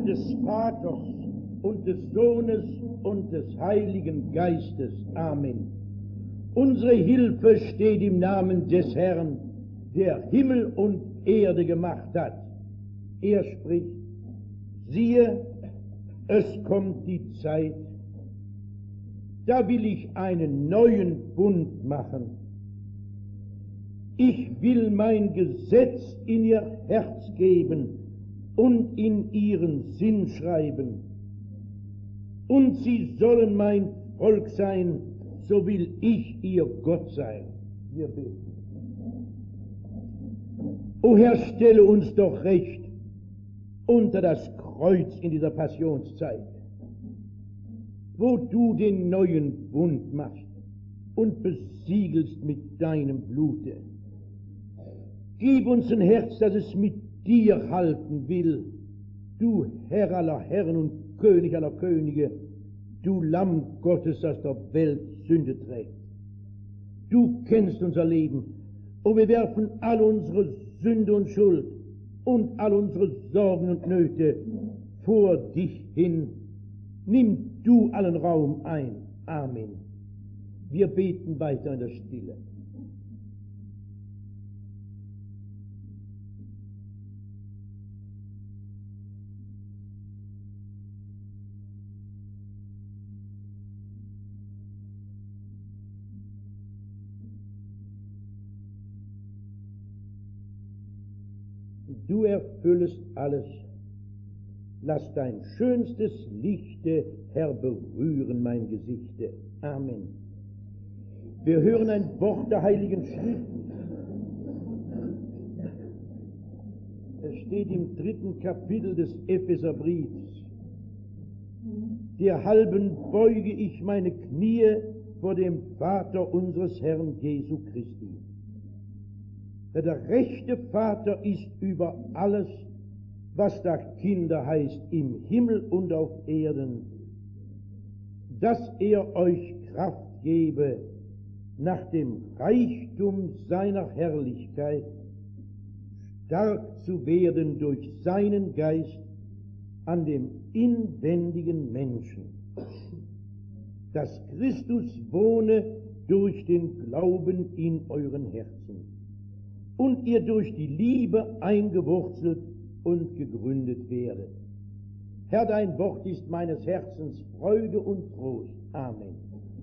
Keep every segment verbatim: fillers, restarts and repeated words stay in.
des Vaters und des Sohnes und des Heiligen Geistes. Amen. Unsere Hilfe steht im Namen des Herrn, der Himmel und Erde gemacht hat. Er spricht: Siehe, es kommt die Zeit, da will ich einen neuen Bund machen. Ich will mein Gesetz in ihr Herz geben und in ihren Sinn schreiben. Und sie sollen mein Volk sein, so will ich ihr Gott sein. Wir beten. O Herr, stelle uns doch recht unter das Kreuz in dieser Passionszeit, wo du den neuen Bund machst und besiegelst mit deinem Blute. Gib uns ein Herz, das es mit dir halten will, du Herr aller Herren und König aller Könige, du Lamm Gottes, das der Welt Sünde trägt. Du kennst unser Leben, und wir werfen all unsere Sünde und Schuld und all unsere Sorgen und Nöte vor dich hin. Nimm du allen Raum ein. Amen. Wir beten weiter in der Stille. Du erfüllest alles. Lass dein schönstes Lichte, Herr, berühren mein Gesichte. Amen. Wir hören ein Wort der Heiligen Schrift. Es steht im dritten Kapitel des Epheserbriefs: Derhalben beuge ich meine Knie vor dem Vater unseres Herrn Jesu Christi. Der rechte Vater ist über alles, was da Kinder heißt, im Himmel und auf Erden, dass er euch Kraft gebe, nach dem Reichtum seiner Herrlichkeit stark zu werden durch seinen Geist an dem inwendigen Menschen, dass Christus wohne durch den Glauben in euren Herzen und ihr durch die Liebe eingewurzelt und gegründet werdet. Herr, dein Wort ist meines Herzens Freude und Trost. Amen.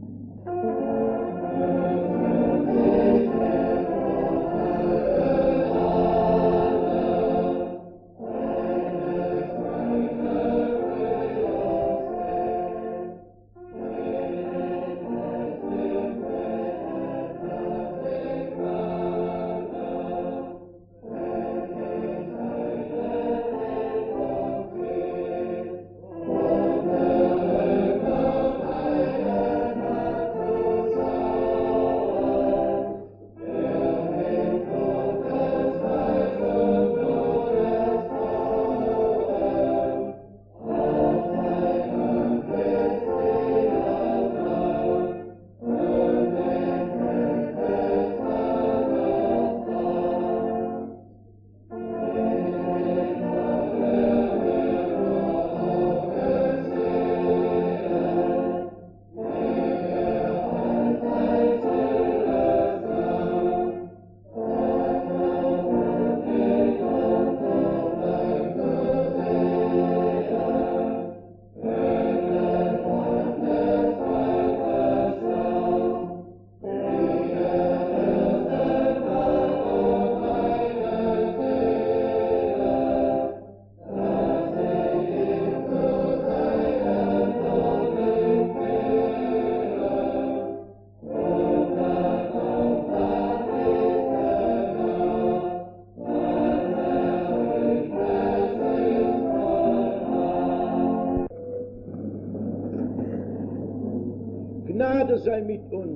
Gnade sei mit uns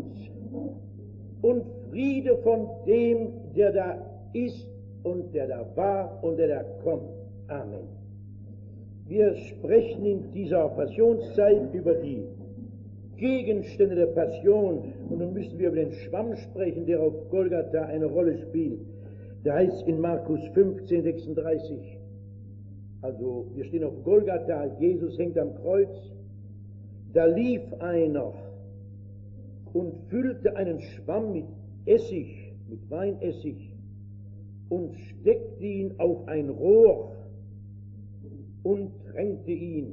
und Friede von dem, der da ist und der da war und der da kommt. Amen. Wir sprechen in dieser Passionszeit über die Gegenstände der Passion, und nun müssen wir über den Schwamm sprechen, der auf Golgatha eine Rolle spielt. Da heißt in Markus fünfzehn, sechsunddreißig: Also wir stehen auf Golgatha, Jesus hängt am Kreuz, da lief einer und füllte einen Schwamm mit Essig, mit Weinessig und steckte ihn auf ein Rohr und tränkte ihn.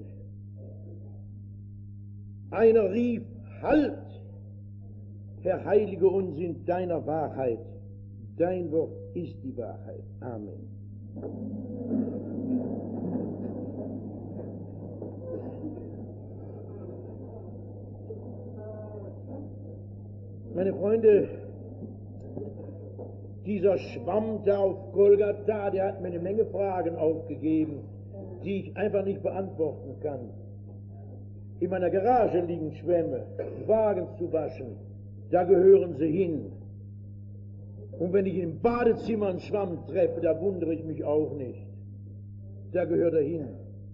Einer rief: Halt! Herr, heilige uns in deiner Wahrheit. Dein Wort ist die Wahrheit. Amen. Meine Freunde, dieser Schwamm da auf Golgatha, der hat mir eine Menge Fragen aufgegeben, die ich einfach nicht beantworten kann. In meiner Garage liegen Schwämme, Wagen zu waschen, da gehören sie hin. Und wenn ich im Badezimmer einen Schwamm treffe, da wundere ich mich auch nicht. Da gehört er hin.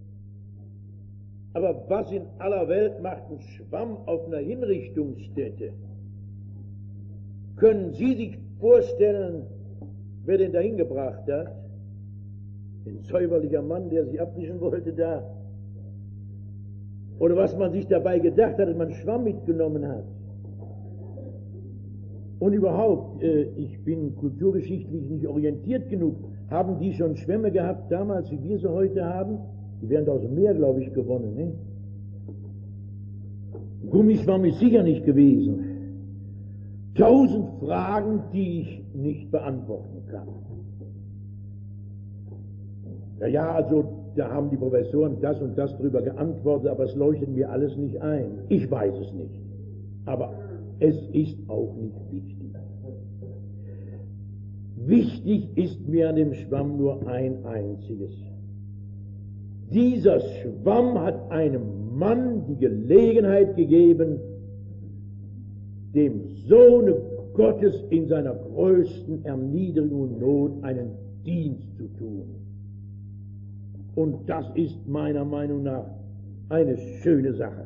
Aber was in aller Welt macht ein Schwamm auf einer Hinrichtungsstätte? Können Sie sich vorstellen, wer den dahin gebracht hat? Ein säuberlicher Mann, der sich abwischen wollte da. Oder was man sich dabei gedacht hat, dass man Schwamm mitgenommen hat. Und überhaupt, äh, ich bin kulturgeschichtlich nicht orientiert genug. Haben die schon Schwämme gehabt damals, wie wir sie heute haben? Die wären da aus dem Meer, glaube ich, gewonnen. Ne? Gummischwamm ist sicher nicht gewesen. Tausend Fragen, die ich nicht beantworten kann. Ja, ja, also da haben die Professoren das und das drüber geantwortet, aber es leuchtet mir alles nicht ein. Ich weiß es nicht. Aber es ist auch nicht wichtig. Wichtig ist mir an dem Schwamm nur ein einziges. Dieser Schwamm hat einem Mann die Gelegenheit gegeben, dem Sohne Gottes in seiner größten Erniedrigung und Not einen Dienst zu tun. Und das ist meiner Meinung nach eine schöne Sache.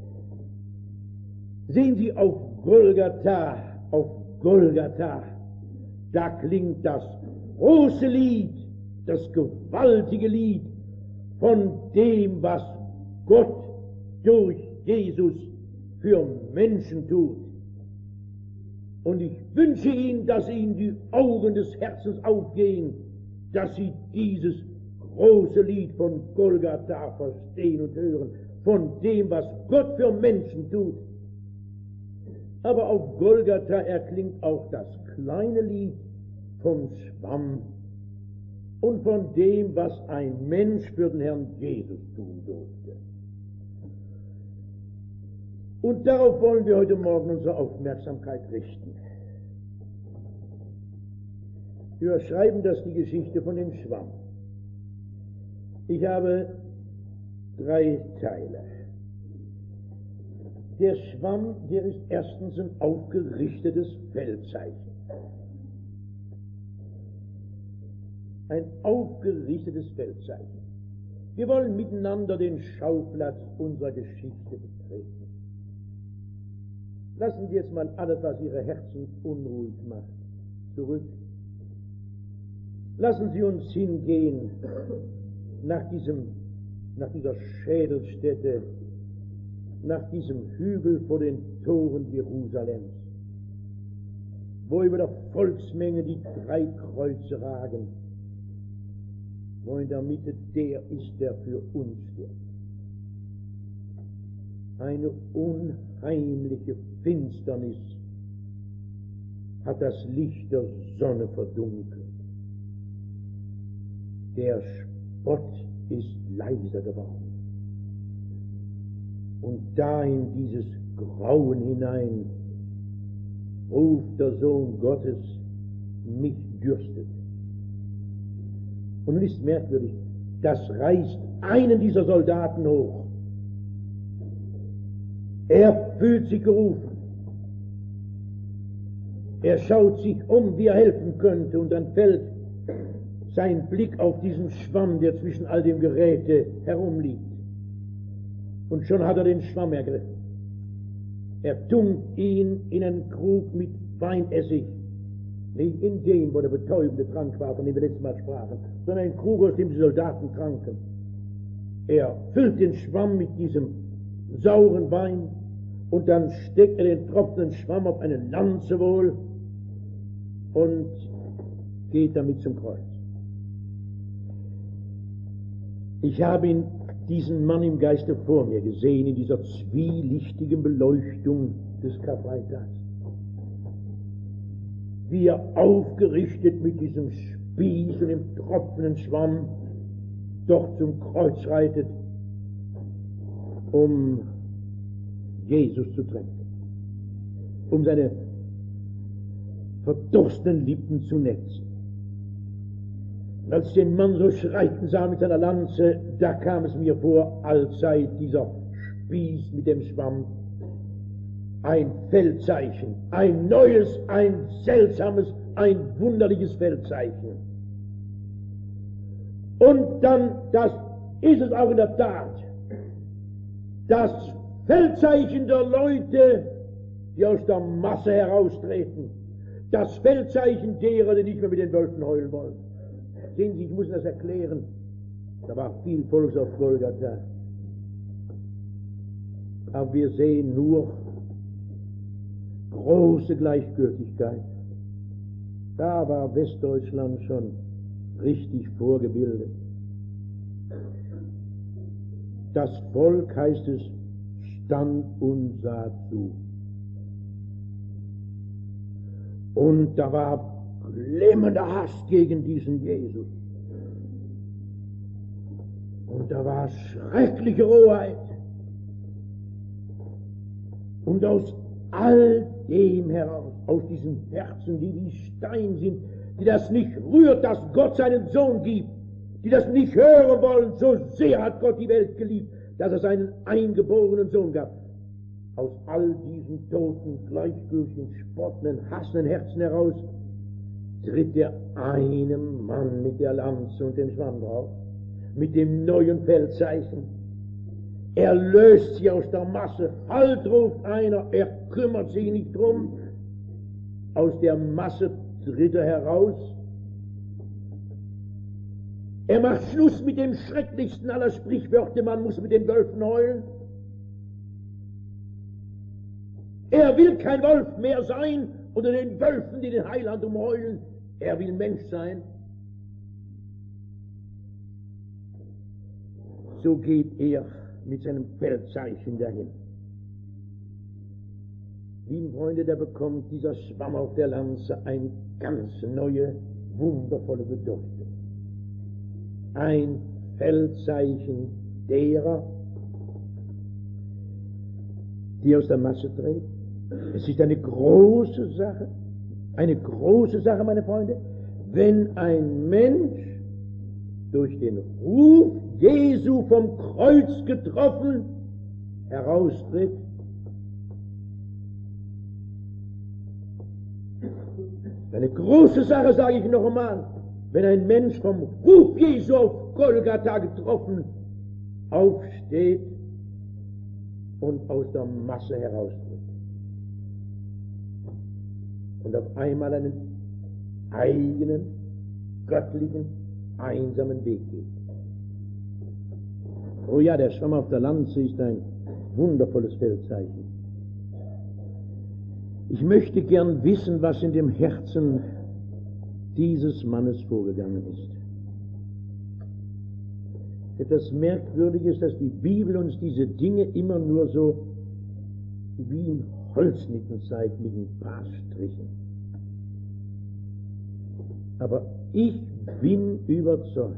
Sehen Sie, auf Golgatha, auf Golgatha, da klingt das große Lied, das gewaltige Lied von dem, was Gott durch Jesus für Menschen tut. Und ich wünsche Ihnen, dass Ihnen die Augen des Herzens aufgehen, dass Sie dieses große Lied von Golgatha verstehen und hören, von dem, was Gott für Menschen tut. Aber auf Golgatha erklingt auch das kleine Lied vom Schwamm und von dem, was ein Mensch für den Herrn Jesus tun durfte. Und darauf wollen wir heute Morgen unsere Aufmerksamkeit richten. Wir schreiben das die Geschichte von dem Schwamm. Ich habe drei Teile. Der Schwamm, der ist erstens ein aufgerichtetes Feldzeichen. Ein aufgerichtetes Feldzeichen. Wir wollen miteinander den Schauplatz unserer Geschichte betreten. Lassen Sie jetzt mal alles, was Ihre Herzen unruhig macht, zurück. Lassen Sie uns hingehen nach diesem, nach dieser Schädelstätte, nach diesem Hügel vor den Toren Jerusalems, wo über der Volksmenge die drei Kreuze ragen, wo in der Mitte der ist, der für uns stirbt. Eine unheimliche Finsternis hat das Licht der Sonne verdunkelt. Der Spott ist leiser geworden. Und da in dieses Grauen hinein ruft der Sohn Gottes, mich dürstet. Und nun ist merkwürdig, das reißt einen dieser Soldaten hoch. Er fühlt sich gerufen. Er schaut sich um, wie er helfen könnte, und dann fällt sein Blick auf diesen Schwamm, der zwischen all dem Geräte herumliegt. Und schon hat er den Schwamm ergriffen. Er tunkt ihn in einen Krug mit Weinessig. Nicht in den, wo der betäubende Trank war, von dem wir letztes Mal sprachen, sondern einen Krug, aus dem die Soldaten tranken. Er füllt den Schwamm mit diesem sauren Wein und dann steckt er den tropfenden Schwamm auf eine Lanze wohl und geht damit zum Kreuz. Ich habe ihn, diesen Mann im Geiste vor mir gesehen, in dieser zwielichtigen Beleuchtung des Karfreitags. Wie er aufgerichtet mit diesem Spieß und dem tropfenden Schwamm doch zum Kreuz reitet, um Jesus zu tränken, um seine verdurstenden Lippen zu netzen. Und als ich den Mann so schreiten sah mit seiner Lanze, da kam es mir vor, als sei dieser Spieß mit dem Schwamm ein Feldzeichen, ein neues, ein seltsames, ein wunderliches Feldzeichen. Und dann, das ist es auch in der Tat, das Feldzeichen der Leute, die aus der Masse heraustreten, das Feldzeichen derer, die nicht mehr mit den Wölfen heulen wollen. Sehen Sie, ich muss das erklären, da war viel Volk auf Golgatha, aber wir sehen nur große Gleichgültigkeit. Da war Westdeutschland schon richtig vorgebildet. Das Volk, heißt es, stand und sah zu. Und da war lähmender Hass gegen diesen Jesus. Und da war schreckliche Rohheit. Und aus all dem heraus, aus diesen Herzen, die wie Stein sind, die das nicht rührt, dass Gott seinen Sohn gibt, die das nicht hören wollen, so sehr hat Gott die Welt geliebt, dass er seinen eingeborenen Sohn gab. Aus all diesen toten, gleichgültigen, spottenden, hassenden Herzen heraus tritt der eine Mann mit der Lanze und dem Schwamm drauf, mit dem neuen Feldzeichen. Er löst sie aus der Masse. Halt, ruft einer, er kümmert sich nicht drum. Aus der Masse tritt er heraus. Er macht Schluss mit dem schrecklichsten aller Sprichwörter, man muss mit den Wölfen heulen. Er will kein Wolf mehr sein unter den Wölfen, die den Heiland umheulen. Er will Mensch sein. So geht er mit seinem Feldzeichen dahin. Lieben Freunde, da bekommt dieser Schwamm auf der Lanze eine ganz neue, wundervolle Bedeutung. Ein Feldzeichen derer, die aus der Masse treten. Es ist eine große Sache, eine große Sache, meine Freunde, wenn ein Mensch durch den Ruf Jesu vom Kreuz getroffen heraustritt. Eine große Sache, sage ich noch einmal, wenn ein Mensch vom Ruf Jesu auf Golgatha getroffen aufsteht und aus der Masse heraustritt und auf einmal einen eigenen, göttlichen, einsamen Weg geht. Oh ja, der Schwamm auf der Lanze ist ein wundervolles Feldzeichen. Ich möchte gern wissen, was in dem Herzen dieses Mannes vorgegangen ist. Etwas Merkwürdiges, dass die Bibel uns diese Dinge immer nur so wie in Holznicken zeigt mit ein paar Strichen. Aber ich bin überzeugt,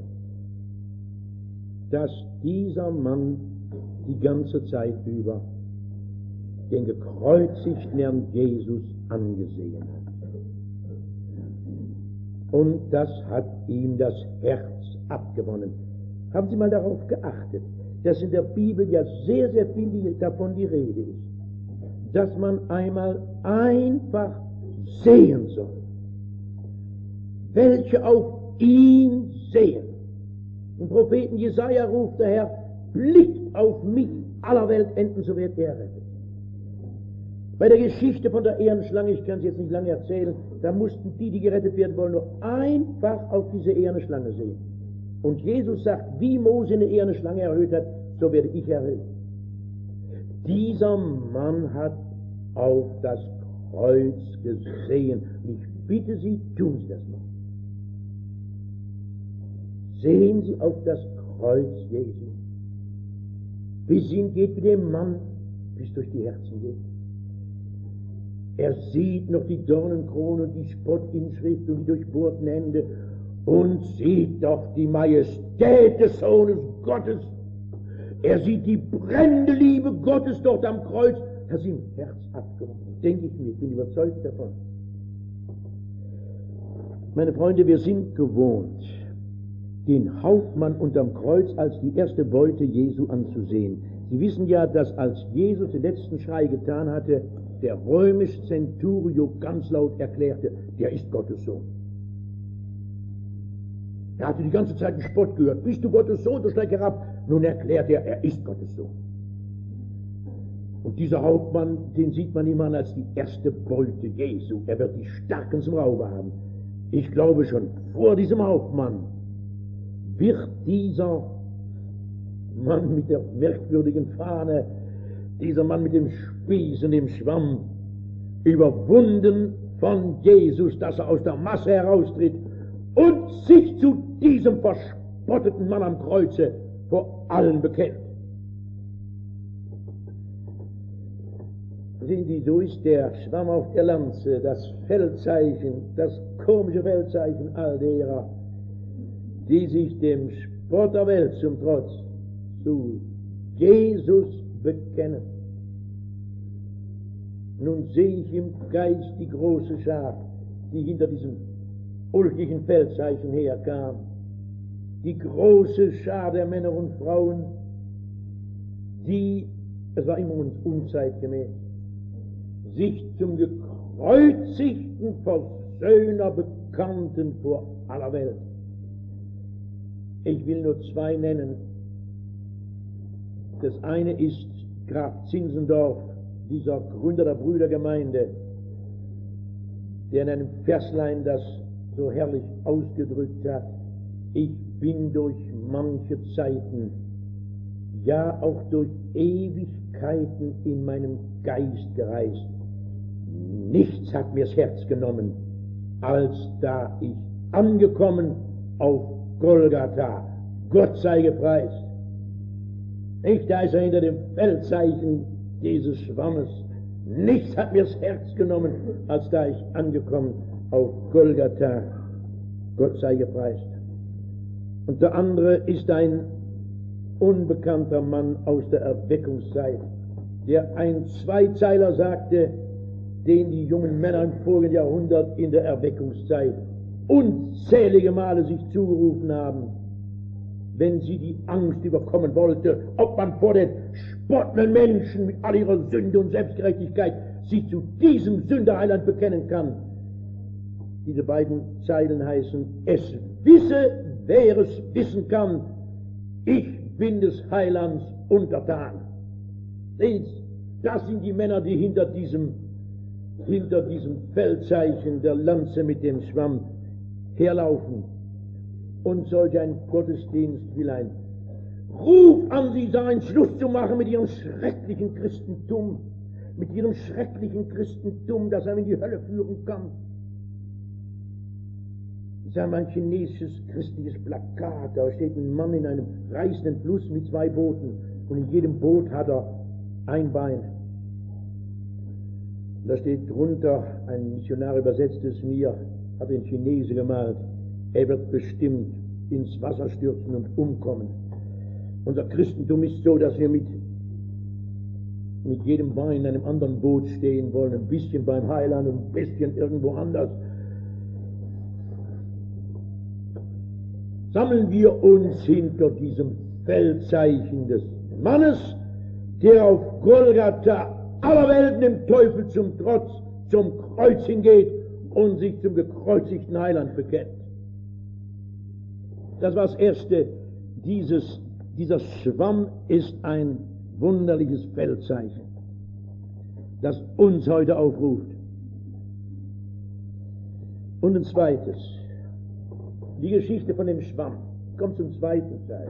dass dieser Mann die ganze Zeit über den gekreuzigten Herrn Jesus angesehen hat. Und das hat ihm das Herz abgewonnen. Haben Sie mal darauf geachtet, dass in der Bibel ja sehr, sehr viel davon die Rede ist, dass man einmal einfach sehen soll, welche auf ihn sehen. Im Propheten Jesaja ruft der Herr, blickt auf mich, aller Welt enden, so wird er rettet. Bei der Geschichte von der Ehrenschlange, ich kann es jetzt nicht lange erzählen, da mussten die, die gerettet werden wollen, nur einfach auf diese eherne Schlange sehen. Und Jesus sagt, wie Mose eine eherne Schlange erhöht hat, so werde ich erhöht. Dieser Mann hat auf das Kreuz gesehen. Und ich bitte Sie, tun Sie das mal. Sehen Sie auf das Kreuz Jesu. Bis ihn geht mit dem Mann, bis durch die Herzen geht. Er sieht noch die Dornenkrone und die Spottinschrift und die durchbohrten Hände und sieht doch die Majestät des Sohnes Gottes. Er sieht die brennende Liebe Gottes dort am Kreuz, das ihm Herz abgenommen. Denke ich mir, ich bin überzeugt davon. Meine Freunde, wir sind gewohnt, den Hauptmann unterm Kreuz als die erste Beute Jesu anzusehen. Sie wissen ja, dass als Jesus den letzten Schrei getan hatte, der römische Centurio ganz laut erklärte, der ist Gottes Sohn. Er hatte die ganze Zeit einen Spott gehört. Bist du Gottes Sohn, du steig herab. Nun erklärt er, er ist Gottes Sohn. Und dieser Hauptmann, den sieht man immer an als die erste Beute Jesu. Er wird die Starken zum Raube haben. Ich glaube schon, vor diesem Hauptmann wird dieser Mann mit der merkwürdigen Fahne, dieser Mann mit dem Spieß und dem Schwamm, überwunden von Jesus, dass er aus der Masse heraustritt und sich zu diesem verspotteten Mann am Kreuze vor allen bekennt. Sehen Sie, so ist der Schwamm auf der Lanze, das Feldzeichen, das komische Feldzeichen all derer, die sich dem Spott der Welt zum Trotz zu Jesus bekennen. Nun sehe ich im Geist die große Schar, die hinter diesem ulkigen Feldzeichen herkam. Die große Schar der Männer und Frauen, die, es war immer unzeitgemäß, sich zum gekreuzigten Versöhner bekannten vor aller Welt. Ich will nur zwei nennen. Das eine ist Graf Zinzendorf, dieser Gründer der Brüdergemeinde, der in einem Verslein das so herrlich ausgedrückt hat: Ich bin durch manche Zeiten, ja auch durch Ewigkeiten in meinem Geist gereist. Nichts hat mir's Herz genommen, als da ich angekommen auf Golgatha, Gott sei gepreist. Nicht, da ist er hinter dem Feldzeichen dieses Schwammes. Nichts hat mir's Herz genommen, als da ich angekommen auf Golgatha, Gott sei gepreist. Und der andere ist ein unbekannter Mann aus der Erweckungszeit, der ein Zweizeiler sagte, den die jungen Männer im vorigen Jahrhundert in der Erweckungszeit unzählige Male sich zugerufen haben, wenn sie die Angst überkommen wollte, ob man vor den spottenden Menschen mit all ihrer Sünde und Selbstgerechtigkeit sich zu diesem Sünderheiland bekennen kann. Diese beiden Zeilen heißen: Es wisse, wer es wissen kann, ich bin des Heilands untertan. Das sind die Männer, die hinter diesem, hinter diesem Feldzeichen der Lanze mit dem Schwamm herlaufen. Und solch ein Gottesdienst will ein Ruf an sie sein, Schluss zu machen mit ihrem schrecklichen Christentum, mit ihrem schrecklichen Christentum, das einem in die Hölle führen kann. Ich sah mal ein chinesisches christliches Plakat, da steht ein Mann in einem reißenden Fluss mit zwei Booten und in jedem Boot hat er ein Bein. Und da steht drunter, ein Missionar übersetzt es mir, hat den Chinese gemalt: Er wird bestimmt ins Wasser stürzen und umkommen. Unser Christentum ist so, dass wir mit, mit jedem Bein in einem anderen Boot stehen wollen, ein bisschen beim Heiland und ein bisschen irgendwo anders. Sammeln wir uns hinter diesem Feldzeichen des Mannes, der auf Golgatha aller Welten dem Teufel zum Trotz zum Kreuz hingeht und sich zum gekreuzigten Heiland bekennt. Das war das Erste. Dieses, dieser Schwamm ist ein wunderliches Feldzeichen, das uns heute aufruft. Und ein zweites, die Geschichte von dem Schwamm. Ich komme zum zweiten Teil.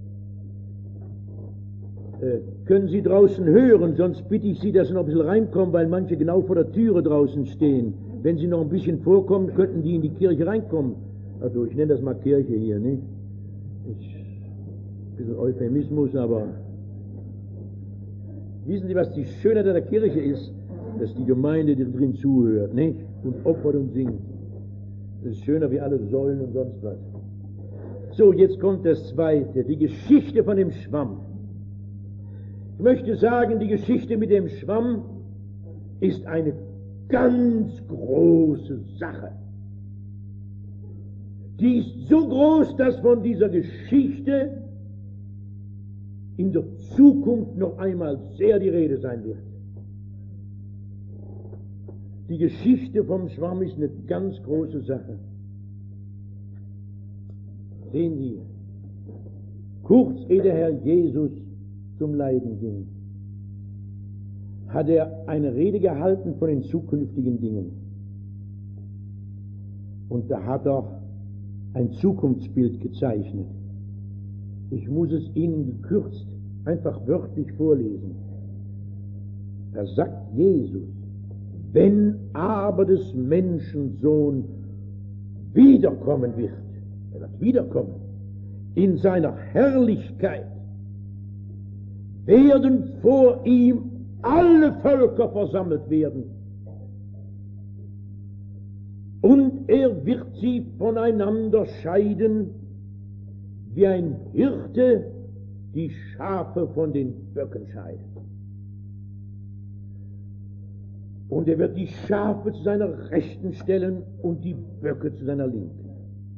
Äh, können Sie draußen hören, sonst bitte ich Sie, dass Sie noch ein bisschen reinkommen, weil manche genau vor der Türe draußen stehen. Wenn Sie noch ein bisschen vorkommen, könnten die in die Kirche reinkommen. Also ich nenne das mal Kirche hier, nicht? Ist ein bisschen Euphemismus, aber wissen Sie, was die Schönheit der Kirche ist? Dass die Gemeinde die drin zuhört, nicht? Und opfert und singt. Das ist schöner wie alle Säulen und sonst was. So, jetzt kommt das Zweite, die Geschichte von dem Schwamm. Ich möchte sagen, die Geschichte mit dem Schwamm ist eine ganz große Sache. Die ist so groß, dass von dieser Geschichte in der Zukunft noch einmal sehr die Rede sein wird. Die Geschichte vom Schwamm ist eine ganz große Sache. Sehen Sie, kurz ehe der Herr Jesus zum Leiden ging, hat er eine Rede gehalten von den zukünftigen Dingen. Und da hat er ein Zukunftsbild gezeichnet. Ich muss es Ihnen gekürzt, einfach wörtlich vorlesen. Da sagt Jesus: Wenn aber des Menschen Sohn wiederkommen wird, er wird wiederkommen, in seiner Herrlichkeit, werden vor ihm alle Völker versammelt werden. Und er wird sie voneinander scheiden, wie ein Hirte die Schafe von den Böcken scheidet. Und er wird die Schafe zu seiner Rechten stellen und die Böcke zu seiner Linken.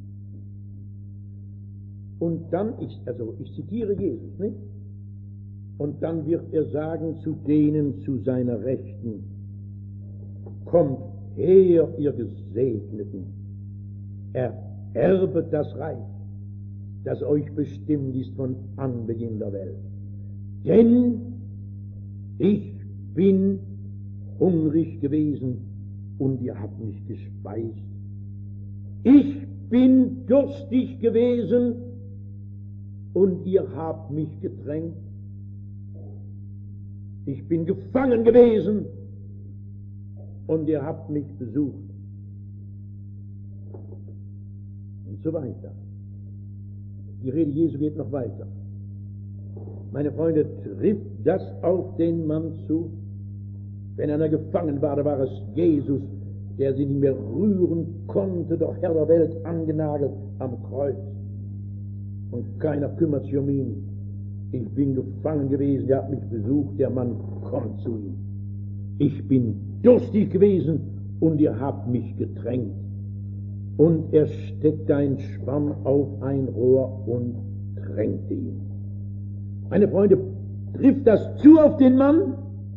Und dann, ich, also ich zitiere Jesus, nicht? Und dann wird er sagen zu denen zu seiner Rechten: Kommt her, ihr Gesegneten, ererbet das Reich, das euch bestimmt ist von Anbeginn der Welt. Denn ich bin hungrig gewesen und ihr habt mich gespeist. Ich bin durstig gewesen und ihr habt mich getränkt. Ich bin gefangen gewesen und ihr habt mich besucht. Und so weiter. Die Rede Jesu geht noch weiter. Meine Freunde, trifft das auf den Mann zu? Wenn einer gefangen war, da war es Jesus, der sie nicht mehr rühren konnte, der Herr der Welt angenagelt am Kreuz. Und keiner kümmert sich um ihn. Ich bin gefangen gewesen, der hat mich besucht, der Mann kommt zu ihm. Ich bin durstig gewesen und ihr habt mich getränkt. Und er steckte einen Schwamm auf ein Rohr und tränkte ihn. Meine Freunde, trifft das zu auf den Mann?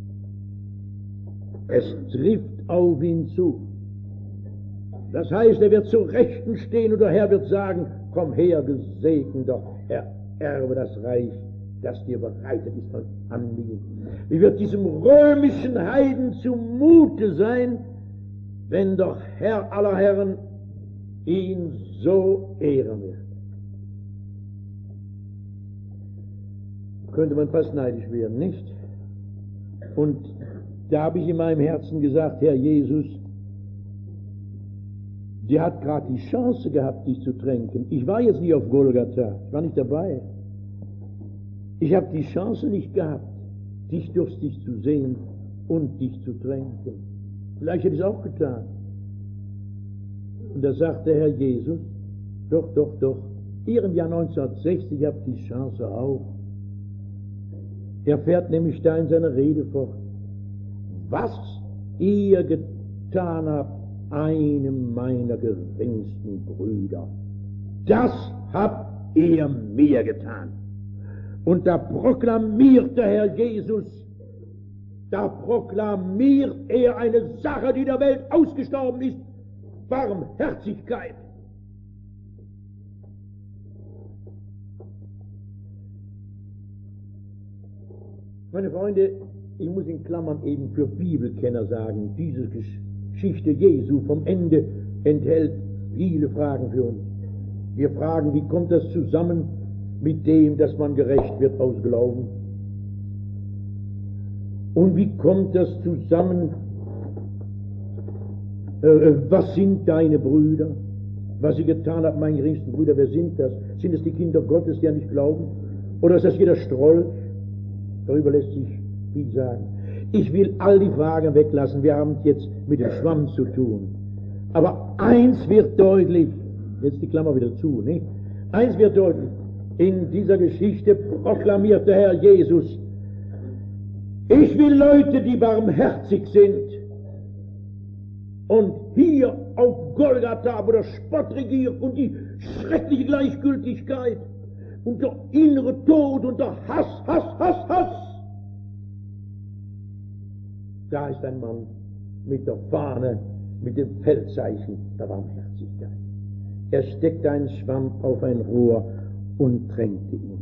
Es trifft auf ihn zu. Das heißt, er wird zur Rechten stehen und der Herr wird sagen: Komm her, gesegneter Herr, erbe das Reich, das dir bereitet ist von Anbeginn. Wie wird diesem römischen Heiden zumute sein, wenn der Herr aller Herren ihn so ehren wird? Könnte man fast neidisch werden, nicht? Und da habe ich in meinem Herzen gesagt: Herr Jesus, der hat gerade die Chance gehabt, dich zu tränken. Ich war jetzt nicht auf Golgatha, ich war nicht dabei. Ich habe die Chance nicht gehabt, dich durstig zu sehen und dich zu tränken. Vielleicht hätte ich es auch getan. Und da sagt der Herr Jesus: Doch, doch, doch, ihr im Jahr neunzehnhundertsechzig habt die Chance auch. Er fährt nämlich da in seiner Rede fort: Was ihr getan habt, einem meiner geringsten Brüder, das habt ihr mir getan. Und da proklamiert der Herr Jesus, da proklamiert er eine Sache, die der Welt ausgestorben ist: Barmherzigkeit. Meine Freunde, ich muss in Klammern eben für Bibelkenner sagen, diese Geschichte Jesu vom Ende enthält viele Fragen für uns. Wir fragen, wie kommt das zusammen mit dem, dass man gerecht wird aus Glauben? Und wie kommt das zusammen? Äh, was sind deine Brüder? Was sie getan haben, meine geringsten Brüder, wer sind das? Sind es die Kinder Gottes, die an nicht glauben? Oder ist das jeder Strolch? Darüber lässt sich viel sagen. Ich will all die Fragen weglassen, wir haben es jetzt mit dem Schwamm zu tun. Aber eins wird deutlich, jetzt die Klammer wieder zu, nicht? Eins wird deutlich, in dieser Geschichte proklamiert der Herr Jesus, ich will Leute, die barmherzig sind. Und hier auf Golgatha, wo der Spott regiert und die schreckliche Gleichgültigkeit und der innere Tod und der Hass, Hass, Hass, Hass. Da ist ein Mann mit der Fahne, mit dem Feldzeichen der Barmherzigkeit. Er steckte einen Schwamm auf ein Rohr und tränkte ihn.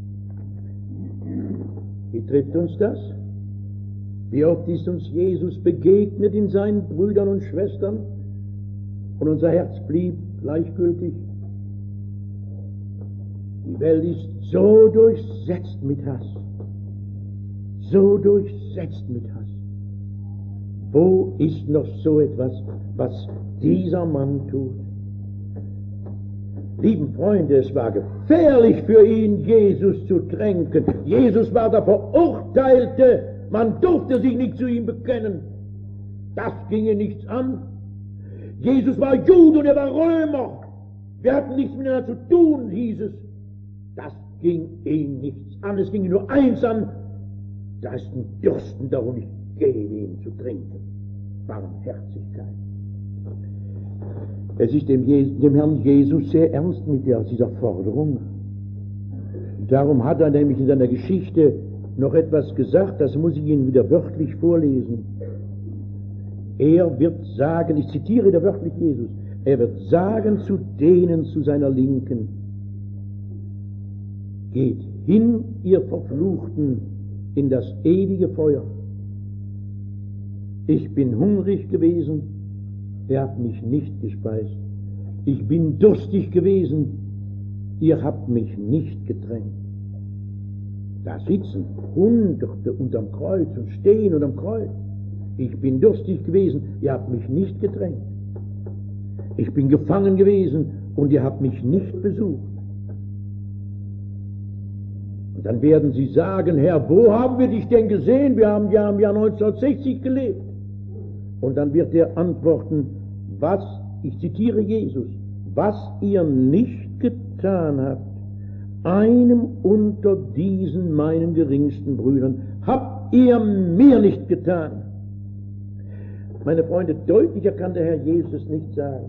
Wie trifft uns das? Wie oft ist uns Jesus begegnet in seinen Brüdern und Schwestern und unser Herz blieb gleichgültig? Die Welt ist so durchsetzt mit Hass, so durchsetzt mit Hass. Wo ist noch so etwas, was dieser Mann tut? Lieben Freunde, es war gefährlich für ihn, Jesus zu tränken. Jesus war der Verurteilte. Man durfte sich nicht zu ihm bekennen. Das ginge nichts an. Jesus war Jude und er war Römer. Wir hatten nichts miteinander zu tun, hieß es. Das ging ihn nichts an. Es ging ihm nur eins an. Da ist ein Dürsten darum, ich gebe ihn zu trinken. Barmherzigkeit. Es ist dem, Je- dem Herrn Jesus sehr ernst mit der, dieser Forderung. Darum hat er nämlich in seiner Geschichte noch etwas gesagt, das muss ich Ihnen wieder wörtlich vorlesen. Er wird sagen, ich zitiere da wörtlich Jesus, er wird sagen zu denen zu seiner Linken, geht hin, ihr Verfluchten, in das ewige Feuer. Ich bin hungrig gewesen, ihr habt mich nicht gespeist. Ich bin durstig gewesen, ihr habt mich nicht getränkt. Da sitzen Hunderte unterm Kreuz und stehen unterm Kreuz. Ich bin durstig gewesen, ihr habt mich nicht getränkt. Ich bin gefangen gewesen und ihr habt mich nicht besucht. Und dann werden sie sagen, Herr, wo haben wir dich denn gesehen? Wir haben ja im Jahr neunzehnhundertsechzig gelebt. Und dann wird er antworten, was, ich zitiere Jesus, was ihr nicht getan habt, einem unter diesen meinen geringsten Brüdern, habt ihr mir nicht getan. Meine Freunde, deutlicher kann der Herr Jesus nicht sagen,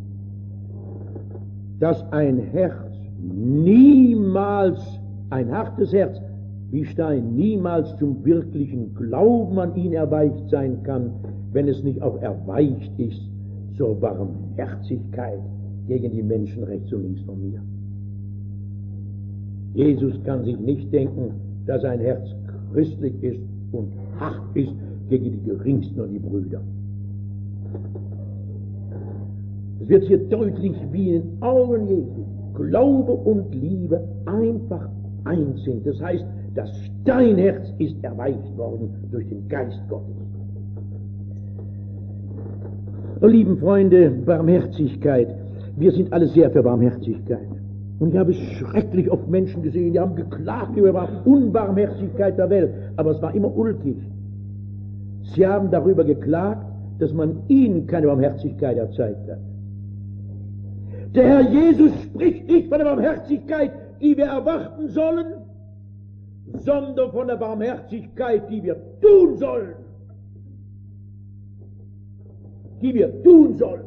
dass ein Herz niemals, ein hartes Herz wie Stein, niemals zum wirklichen Glauben an ihn erweicht sein kann, wenn es nicht auch erweicht ist zur Barmherzigkeit gegen die Menschen rechts und links von mir. Jesus kann sich nicht denken, dass sein Herz christlich ist und hart ist gegen die Geringsten und die Brüder. Es wird hier deutlich, wie in den Augen Jesu Glaube und Liebe einfach eins sind. Das heißt, das Steinherz ist erweicht worden durch den Geist Gottes. Oh, lieben Freunde, Barmherzigkeit. Wir sind alle sehr für Barmherzigkeit. Und ich habe schrecklich oft Menschen gesehen, die haben geklagt über die Unbarmherzigkeit der Welt, aber es war immer ulkig. Sie haben darüber geklagt, dass man ihnen keine Barmherzigkeit erzeigt hat. Der Herr Jesus spricht nicht von der Barmherzigkeit, die wir erwarten sollen, sondern von der Barmherzigkeit, die wir tun sollen. Die wir tun sollen.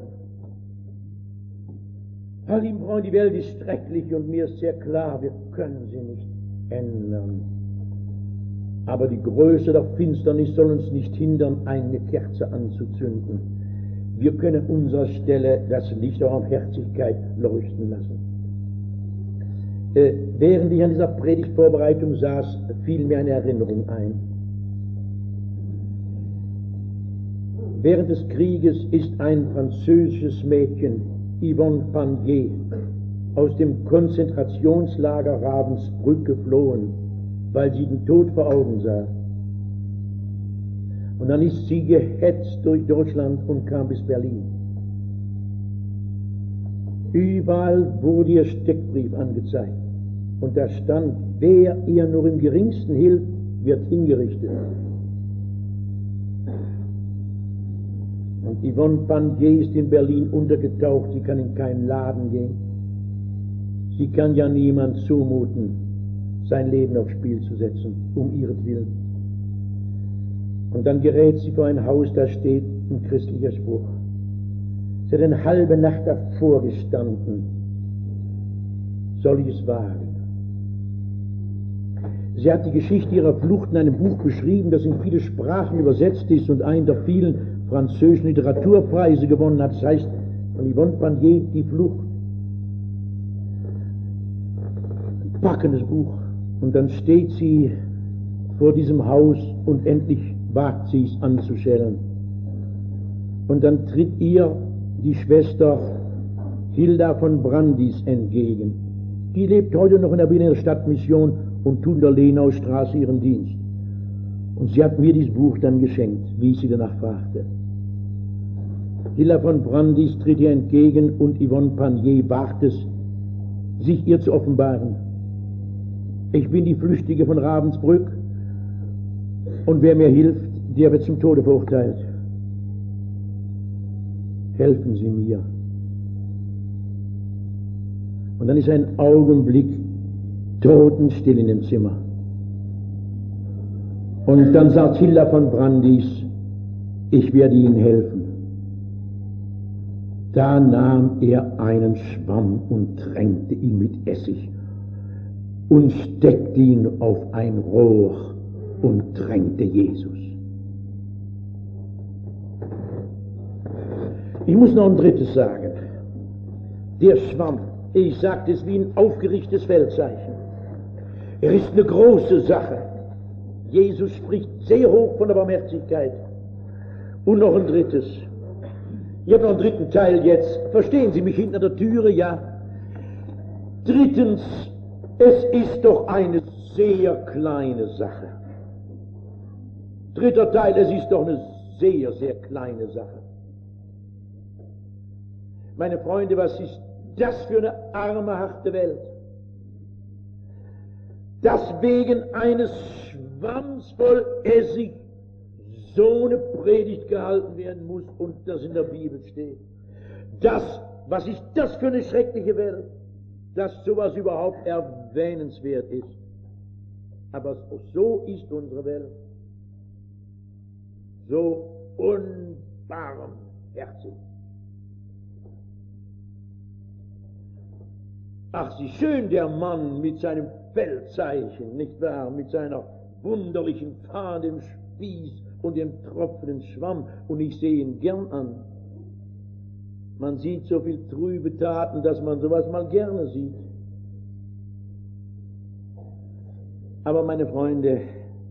Herr, lieben Freunde, die Welt ist schrecklich und mir ist sehr klar, wir können sie nicht ändern. Aber die Größe der Finsternis soll uns nicht hindern, eine Kerze anzuzünden. Wir können unserer Stelle das Licht der Barmherzigkeit leuchten lassen. Äh, während ich an dieser Predigtvorbereitung saß, fiel mir eine Erinnerung ein. Während des Krieges ist ein französisches Mädchen, Yvonne Pandier, aus dem Konzentrationslager Ravensbrück geflohen, weil sie den Tod vor Augen sah. Und dann ist sie gehetzt durch Deutschland und kam bis Berlin. Überall wurde ihr Steckbrief angezeigt. Und da stand, wer ihr nur im geringsten hilft, wird hingerichtet. Und Yvonne Pandier ist in Berlin untergetaucht, sie kann in keinen Laden gehen. Sie kann ja niemand zumuten, sein Leben aufs Spiel zu setzen, um ihretwillen. Und dann gerät sie vor ein Haus, da steht ein christlicher Spruch. Sie hat eine halbe Nacht davor gestanden. Soll ich es wagen? Sie hat die Geschichte ihrer Flucht in einem Buch beschrieben, das in viele Sprachen übersetzt ist und einen der vielen französischen Literaturpreise gewonnen hat. Das heißt, von Yvonne Pandier, Die Flucht. Ein packendes Buch. Und dann steht sie vor diesem Haus und endlich wagt sie es anzuschellen. Und dann tritt ihr die Schwester Hilda von Brandis entgegen. Die lebt heute noch in der Berliner Stadtmission und tut in der Lenaustraße ihren Dienst. Und sie hat mir dieses Buch dann geschenkt, wie ich sie danach fragte. Hilda von Brandis tritt ihr entgegen und Yvonne Pandier wagt es, sich ihr zu offenbaren. Ich bin die Flüchtige von Ravensbrück und wer mir hilft, der wird zum Tode verurteilt. Helfen Sie mir. Und dann ist ein Augenblick totenstill in dem Zimmer. Und dann sagt Hilda von Brandis, ich werde Ihnen helfen. Da nahm er einen Schwamm und tränkte ihn mit Essig und steckte ihn auf ein Rohr und tränkte Jesus. Ich muss noch ein drittes sagen. Der Schwamm, ich sagte es wie ein aufgerichtetes Feldzeichen. Er ist eine große Sache. Jesus spricht sehr hoch von der Barmherzigkeit. Und noch ein drittes. Ich habe noch einen dritten Teil jetzt. Verstehen Sie mich hinter der Türe? Ja. Drittens, es ist doch eine sehr kleine Sache. Dritter Teil, es ist doch eine sehr, sehr kleine Sache. Meine Freunde, was ist das für eine arme, harte Welt? Dass wegen eines Schwamms voll Essig so eine Predigt gehalten werden muss und das in der Bibel steht. Das, was ist das für eine schreckliche Welt, dass sowas überhaupt erwähnenswert ist. Aber so ist unsere Welt. So unbarmherzig. Ach, wie schön der Mann mit seinem Feldzeichen, nicht wahr, mit seiner wunderlichen Fahne, dem Spieß und dem tropfenden Schwamm, und ich sehe ihn gern an. Man sieht so viel trübe Taten, dass man sowas mal gerne sieht. Aber meine Freunde,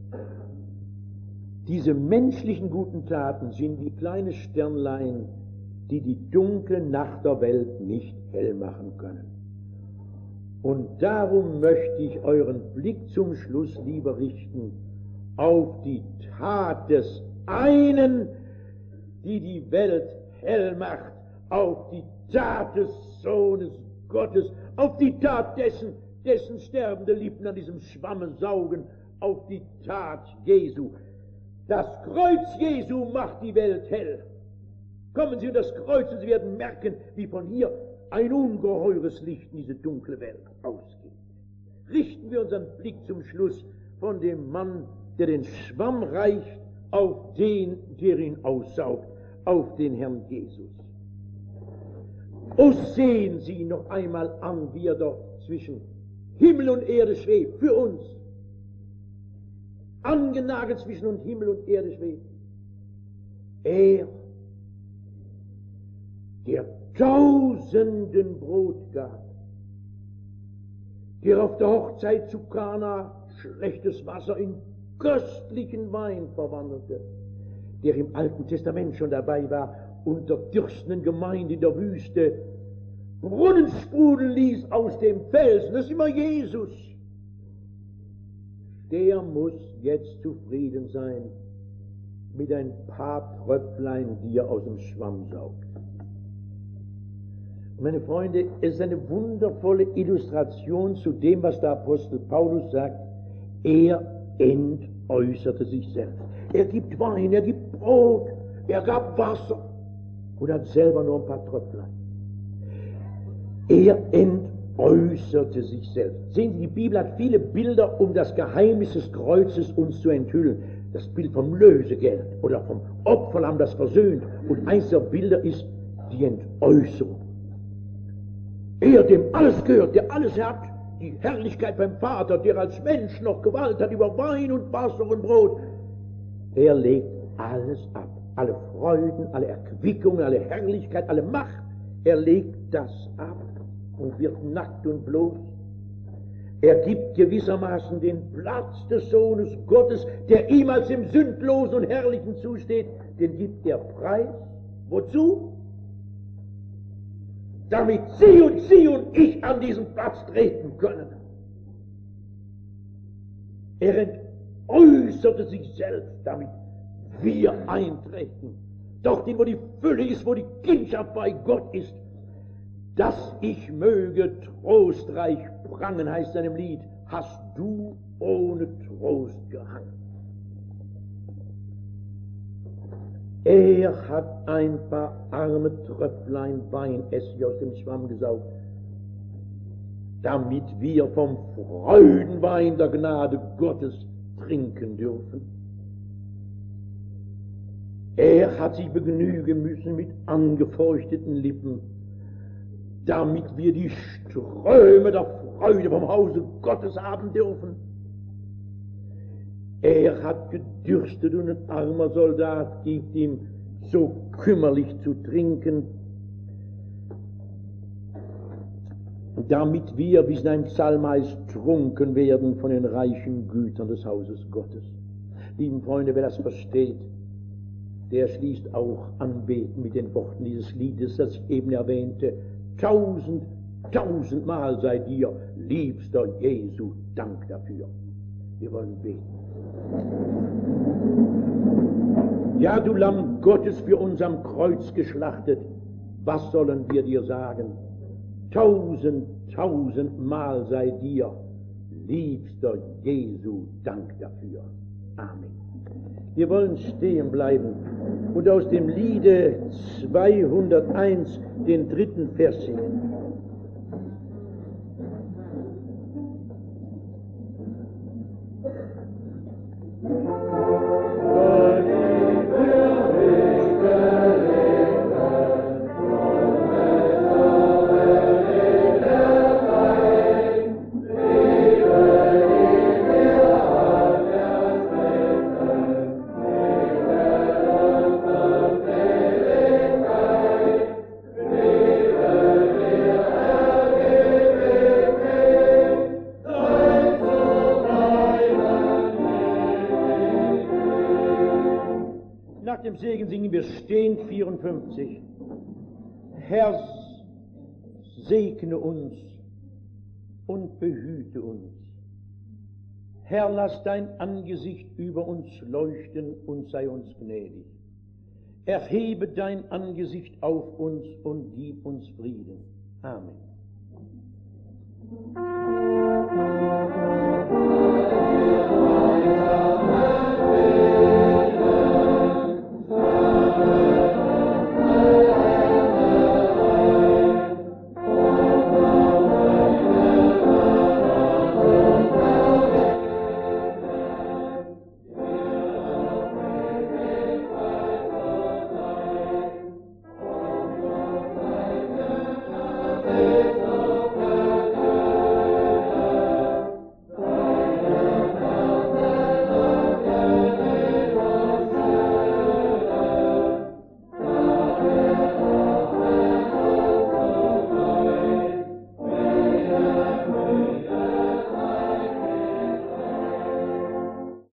diese menschlichen guten Taten sind wie kleine Sternlein, die die dunkle Nacht der Welt nicht hell machen können. Und darum möchte ich euren Blick zum Schluss lieber richten auf die Tat des einen, die die Welt hell macht, auf die Tat des Sohnes Gottes, auf die Tat dessen, dessen sterbende Lippen an diesem Schwamme saugen, auf die Tat Jesu. Das Kreuz Jesu macht die Welt hell. Kommen Sie in das Kreuz und Sie werden merken, wie von hier ein ungeheures Licht in diese dunkle Welt ausgeht. Richten wir unseren Blick zum Schluss von dem Mann, der den Schwamm reicht, auf den, der ihn aussaugt, auf den Herrn Jesus. O, sehen Sie noch einmal an, wie er dort zwischen Himmel und Erde schwebt, für uns. Angenagelt zwischen Himmel und Erde schwebt. Er, der Tausenden Brot gab, der auf der Hochzeit zu Kana schlechtes Wasser in köstlichen Wein verwandelte, der im Alten Testament schon dabei war, unter dürstenden Gemeinde in der Wüste Brunnen sprudeln ließ aus dem Felsen, das ist immer Jesus. Der muss jetzt zufrieden sein mit ein paar Tröpflein, die er aus dem Schwamm saugt. Meine Freunde, es ist eine wundervolle Illustration zu dem, was der Apostel Paulus sagt. Er entäußerte sich selbst. Er gibt Wein, er gibt Brot, er gab Wasser und hat selber nur ein paar Tröpflein. Er entäußerte sich selbst. Sehen Sie, die Bibel hat viele Bilder, um das Geheimnis des Kreuzes uns zu enthüllen. Das Bild vom Lösegeld oder vom Opferlamm, das versöhnt. Und eins der Bilder ist die Entäußerung. Er, dem alles gehört, der alles hat, die Herrlichkeit beim Vater, der als Mensch noch Gewalt hat über Wein und Wasser und Brot, er legt alles ab. Alle Freuden, alle Erquickung, alle Herrlichkeit, alle Macht, er legt das ab und wird nackt und bloß. Er gibt gewissermaßen den Platz des Sohnes Gottes, der ihm als dem Sündlosen und Herrlichen zusteht, den gibt er preis. Wozu? Damit Sie und Sie und ich an diesen Platz treten können. Er entäußerte sich selbst, damit wir eintreten. Dorthin, wo die Fülle ist, wo die Kindschaft bei Gott ist, dass ich möge trostreich prangen, heißt in einem Lied, hast du ohne Trost gehangen. Er hat ein paar arme Tröpflein Wein, Essig aus dem Schwamm gesaugt, damit wir vom Freudenwein der Gnade Gottes trinken dürfen. Er hat sich begnügen müssen mit angefeuchteten Lippen, damit wir die Ströme der Freude vom Hause Gottes haben dürfen. Er hat gedürstet und ein armer Soldat gibt ihm so kümmerlich zu trinken, damit wir, wie es in einem Psalm heißt, trunken werden von den reichen Gütern des Hauses Gottes. Lieben Freunde, wer das versteht, der schließt auch Anbeten mit den Worten dieses Liedes, das ich eben erwähnte. Tausend, tausendmal sei dir, liebster Jesu, Dank dafür. Wir wollen beten. Ja, du Lamm Gottes, für uns am Kreuz geschlachtet, was sollen wir dir sagen? Tausend, tausendmal sei dir, liebster Jesu, Dank dafür. Amen. Wir wollen stehen bleiben und aus dem Liede zweihunderteins den dritten Vers singen. Segen singen wir stehend vierundfünfzig. Herr, segne uns und behüte uns. Herr, lass dein Angesicht über uns leuchten und sei uns gnädig. Erhebe dein Angesicht auf uns und gib uns Frieden. Amen.